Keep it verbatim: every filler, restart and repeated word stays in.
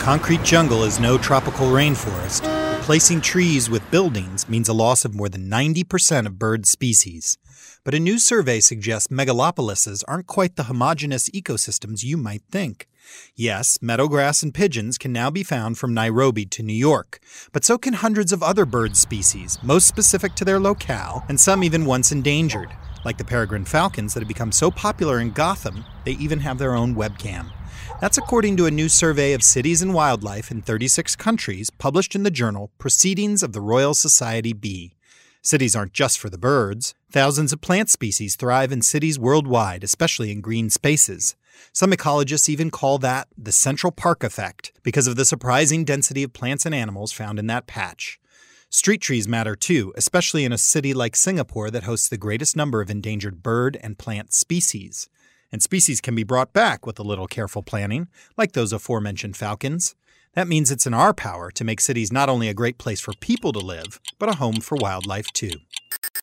concrete jungle is no tropical rainforest. Replacing trees with buildings means a loss of more than ninety percent of bird species. But a new survey suggests megalopolises aren't quite the homogeneous ecosystems you might think. Yes, meadowgrass and pigeons can now be found from Nairobi to New York, but so can hundreds of other bird species, most specific to their locale, and some even once endangered, like the peregrine falcons that have become so popular in Gotham, they even have their own webcam. That's according to a new survey of cities and wildlife in thirty-six countries published in the journal Proceedings of the Royal Society B. Cities aren't just for the birds. Thousands of plant species thrive in cities worldwide, especially in green spaces. Some ecologists even call that the Central Park effect because of the surprising density of plants and animals found in that patch. Street trees matter too, especially in a city like Singapore that hosts the greatest number of endangered bird and plant species. And species can be brought back with a little careful planning, like those aforementioned falcons. That means it's in our power to make cities not only a great place for people to live, but a home for wildlife too.